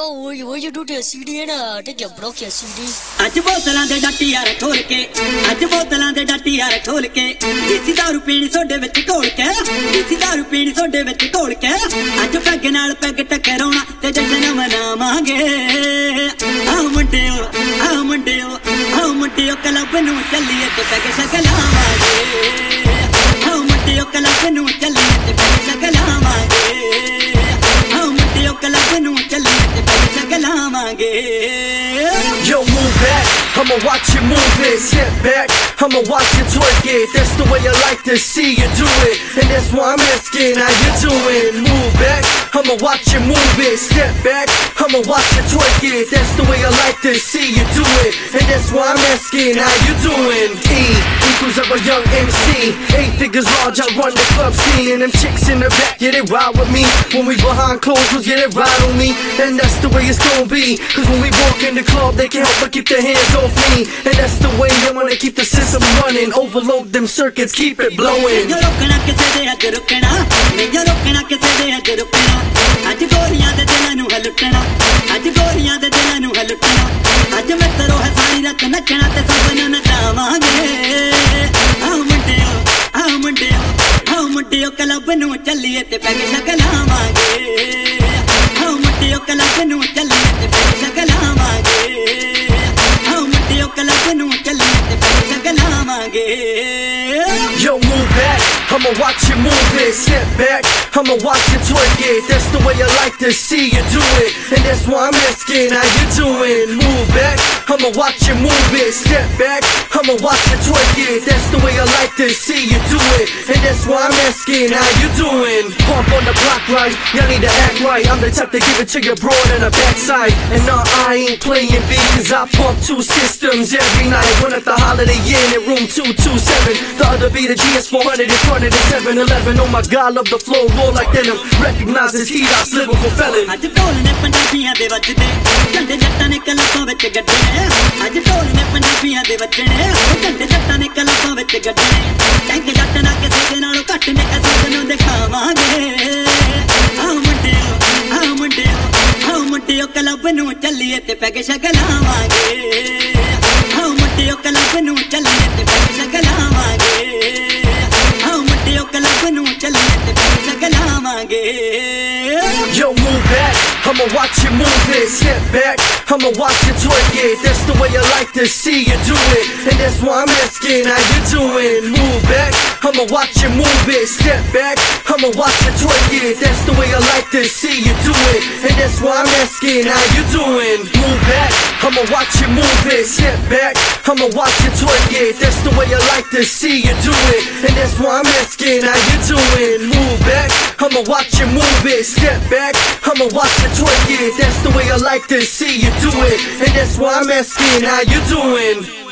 ਉਹ ਜਦੋਂ ਤੇ ਸੀਡੀ ਹੈ ਨਾ ਤੇ ਜੱਬੜੋ ਕੇ ਸੀਡੀ ਅੱਜ ਬੋਤਲਾਂ ਦੇ ਡੱਟੀ ਯਾਰ ਖੋਲ ਕੇ ਅੱਜ ਬੋਤਲਾਂ ਦੇ ਡੱਟੀ ਯਾਰ ਖੋਲ ਕੇ ਦੇਸੀ ਦਾਰੂ ਪੀਣੀ ਸੋਡੇ ਵਿੱਚ ਘੋਲ ਕੇ ਦੇਸੀ ਦਾਰੂ ਪੀਣੀ ਸੋਡੇ ਵਿੱਚ ਘੋਲ ਕੇ ਅੱਜ ਪੈਗ ਨਾਲ ਪੈਗ ਟਕਰਾਉਣਾ ਤੇ ਜਸ਼ਨ ਮਨਾਵਾਂਗੇ ਆ ਮੁੰਡਿਓ ਕਲੱਬ ਨੂੰ ਚੱਲੀਏ ਤੇ ਪੈਗ ਸ਼ਕਲਾਵਾਂਗੇ ਆ ਮੁੰਡਿਓ ਕਲੱਬ ਨੂੰ ਚੱਲੀਏ ਤੇ ਪੈਗ ਸ਼ਕਲਾਵਾਂਗੇ ਆ ਮੁੰਡਿਓ ਕਲੱਬ ਨੂੰ ਚੱਲੀਏ ਤੇ ਪੈਗ ਸ਼ਕਲਾਵਾਂਗੇ Yo, move back, I'ma watch you move it. Step back, I'ma watch you twerk it. That's the way I like to see you do it. And that's why I'm asking how you doing. Move back, I'ma watch you move it. Step back, I'ma watch you twerk it. That's the way I like to see you do it. And that's why I'm asking how you doing. E equals of a young MC. 8 figures large, I run the club scene. And them chicks in the back, yeah, they ride with me. When we behind closed doors, yeah, they ride on me. And that's the way it's gonna be. Cause when we walk in the club, they can't help but keep their hands off me. And that's the way they wanna keep the system running. Overload them circuits, keep it blowing. Yo rokna kise de hag rukna yo rokna kise de hag rukna aj goriyan de dilan nu halutna aj goriyan de dilan nu halutna aj mitro hai sari rat nachna te sab nu nachavange aa mundiyo club nu ਚੱਲੀਏ ਤੇ peg ਸ਼ਕਲਾਵਾਂਗੇ aa mundiyo club nu ਚੱਲੀਏ ਤੇ peg ਸ਼ਕਲਾਵਾਂਗੇ aa mundiyo club nu ਚੱਲੀਏ ਤੇ peg ਸ਼ਕਲਾਵਾਂਗੇ Yo, move back, I'ma watch you move it. Step back, I'ma watch you twerk it. That's the way I like to see you do it. And that's why I'm asking how you doing. Move back, I'ma watch you move it. Step back, I'ma watch you twerk it. That's the way I like to see you do it. And that's why I'm asking how you doing. Pump on the block right, y'all need to act right. I'm the type to give it to you broad in the backside. And no, I ain't playing B, cause I pump 2 systems every night. One at the Holiday Inn in room 227. The other be the GS400 in front of the 7-Eleven. Oh my God, love the flow, roll like denim. Recognize this heat, I slip with a felon. ਅੱਜ ਢੋਲ ਨੇ ਪੰਜਾਬੀਆਂ ਦੇ ਵੱਜਦੇ ਝੰਡੇ ਜੱਟਾਂ ਨੇ ਕਲੱਬਾਂ ਵਿੱਚ ਗੱਡਣੇ ਅੱਜ ਢੋਲ ਨੇ ਪੰਜਾਬੀਆਂ ਦੇ ਵੱਜਣੇ ਝੰਡੇ ਜੱਟਾਂ ਨੇ ਕਲੱਬਾਂ ਵਿੱਚ ਗੱਡਣੇ ਟੈਂਕ ਜੱਟ ਨਾ ਕਿਸੇ ਦੇ ਨਾਲੋਂ ਘੱਟ ਨੇ ਸਭ ਨੂੰ ਦਿਖਾਵਾਂਗੇ ਆ ਮੁੰਡਿਓ ਕਲੱਬ ਨੂੰ ਚੱਲੀਏ ਤੇ ਪੈਗ ਸ਼ਕਲਾਵਾਂਗੇ ਆ ਮੁੰਡਿਓ ਕਲੱਬ ਨੂੰ ਚੱਲੀਏ ਤੇ ਪੈਗ ਸ਼ਕਲਾਵਾਂਗੇ ਆ ਮੁੰਡਿਓ ਕਲੱਬ ਨੂੰ ਚੱਲੀਏ ਤੇ ਪੈਗ ਸ਼ਕਲਾਵਾਂਗੇ Yo, move back, I'ma watch you move it. Step back, I'ma watch you twerk it. That's the way I like to see you do it. And that's why I'm asking how you doing. Move back, I'ma watch you move it. Step back, I'ma watch you twerk it. That's the way I like to see you do it. And that's why I'm asking how you doing. Move back, I'ma watch you move it. Step back, I'ma watch you twerk it. That's the way I like to see you do it. And that's why I'm asking how you doing. Move back, I'ma watch you move it. Step back, I'ma watch you twerk it. That's the way I like to see you do it. And that's why I'm asking how you doing.